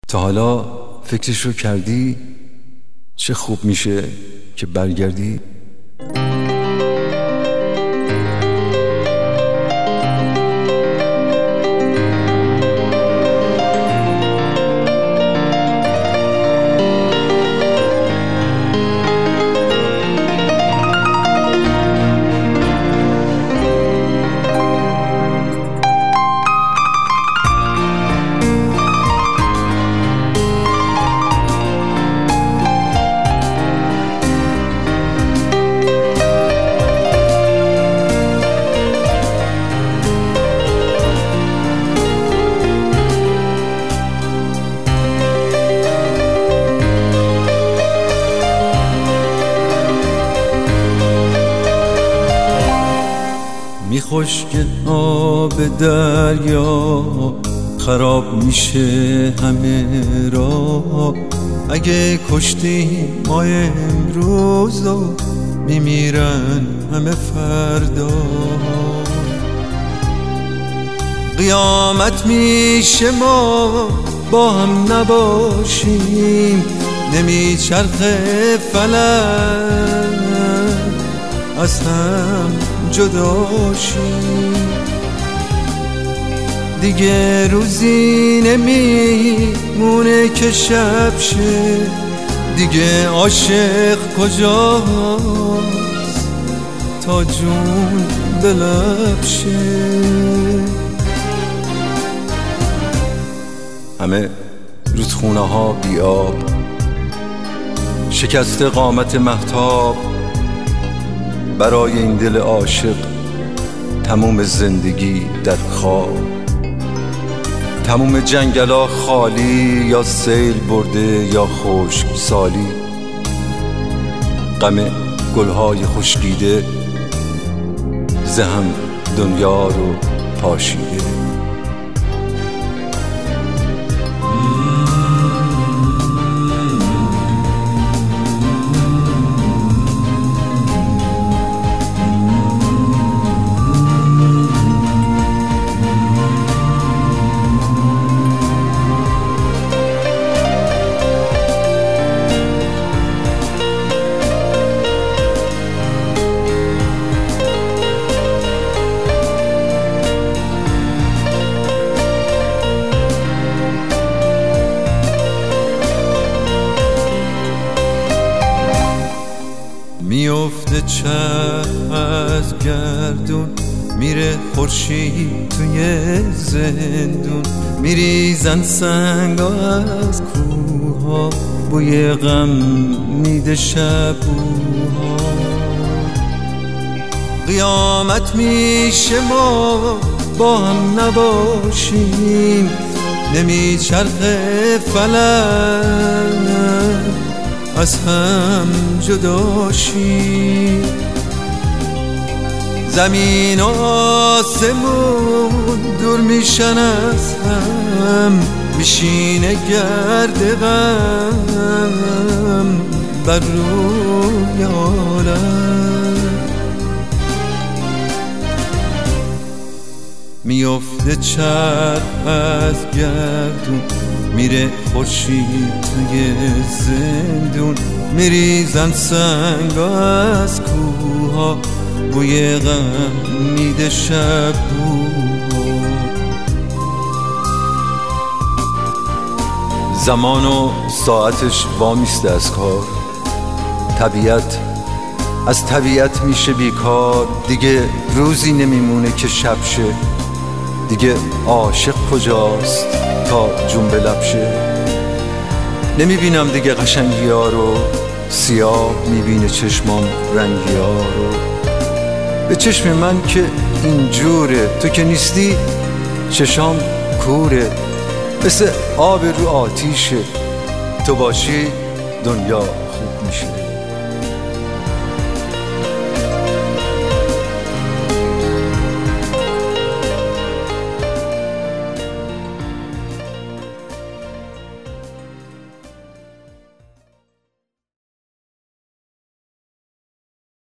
تا حالا فکرش رو کردی چه خوب میشه که برگردی؟ میخشک آب دریا خراب میشه همه را، اگه کشتی ما امروزو میمیرن همه فردا. قیامت میشه ما با هم نباشیم، نمیچرخه فلک از هم جداشیم. دیگه روزی نمیمونه که شب شه، دیگه عاشق کجاست تا جون به لب شه. همه رودخونه ها بیاب، شکسته قامت مهتاب، برای این دل عاشق تموم زندگی در خواب. تموم جنگلا خالی، یا سیل برده یا خشک سالی. غم گلهای خشکیده زهم دنیا رو پاشیده. میفته چرخ از گردون، میره خورشید توی زندون. میریزن سنگا از کوها، بوی غم میده شبوها. قیامت میشه ما با هم نباشیم، نمیچرخه فلک از هم جداشیم. زمین و آسمون دور میشن از هم، میشینه گرد غم بر روی عالم. میفته چرخ از گردون، میره خورشید توی زندون. میریزن سنگا از کوها، بوی غم میده شبوها. زمان و ساعتش وامیسته از کار، طبیعت از طبیعت میشه بیکار. دیگه روزی نمیمونه که شب شه، دیگه عاشق کجاست تا جون به لب شه. نمیبینم دیگه قشنگی ها رو، سیاه میبینه چشمام رنگی ها رو. به چشم من که اینجوره، تو که نیستی چشام کوره. مثل آب رو آتیشه، تو باشی دنیا خوب میشه.